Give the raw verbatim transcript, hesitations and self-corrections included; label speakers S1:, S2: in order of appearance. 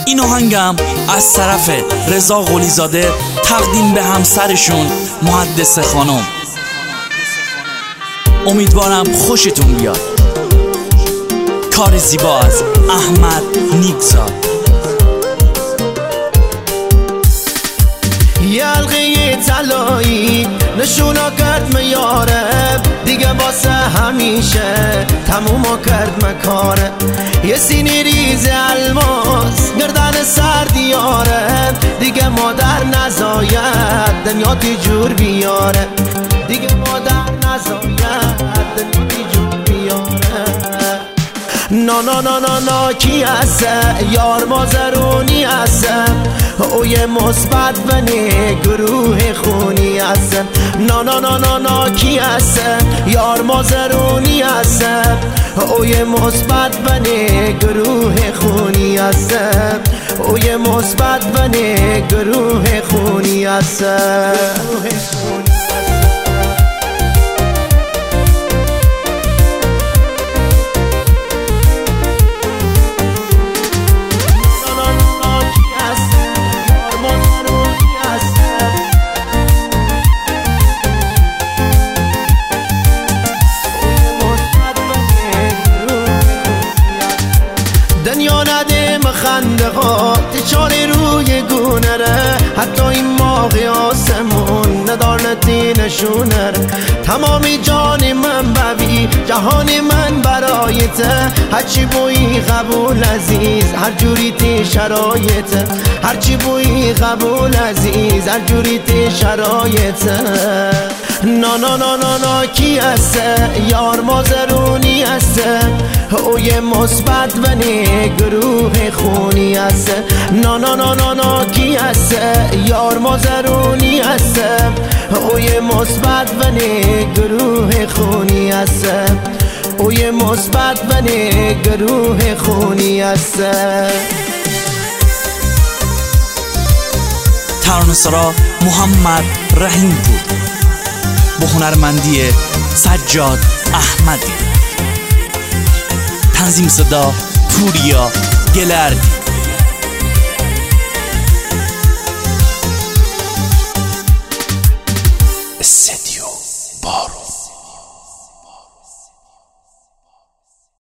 S1: این آهنگم از طرف رضا قلیزاده تقدیم به همسرشون محدثه خانم. امیدوارم خوشتون بیاد. کار زیبا از احمد نیکزاد.
S2: یه حلقه طلایی نشونا کرد میاره، دیگه واسه همیشه تمومو کرد مکاره. یه سینی ریز الماس گردن سر دیاره، دیگه مادر نزاید دنیا تی جور بیاره، دیگه مادر نزاید دنیا تی جور بیاره. نا نا نا نا نا کی هسته یار مازرونی هسته، او یه مثبت و نه گروه خونی هسته. نا نا نا نا نا کی هسته یار مازرونی هسته، او یه مثبت و نه گروه خونی هسته، او یه مثبت و نه گروه خونی هسته. دنیا نده مخنده ها تچاره روی گونه ره، حتی این ماه آسمون ندارنتی نشونه ره. تمامی جان من ببی جهان من برایته، هرچی بوی قبول عزیز هر جوری تی شرایطه، هرچی بوی قبول عزیز هر جوری تی شرایطه. نا نا نا نا نا کی هسته یار مازرونی هسته، او یه مثبت و نه گروه خونی هسته. نا نا نا نا نا کی هسته یار مازرونی هسته، او یه مثبت و نه گروه خونی هسته، او یه مثبت و نه گروه خونی هسته.
S1: ترانه‌سرا محمد رحیم بود با هنرمندی سجاد احمدی. تنظیم صدا پوریا گلردی.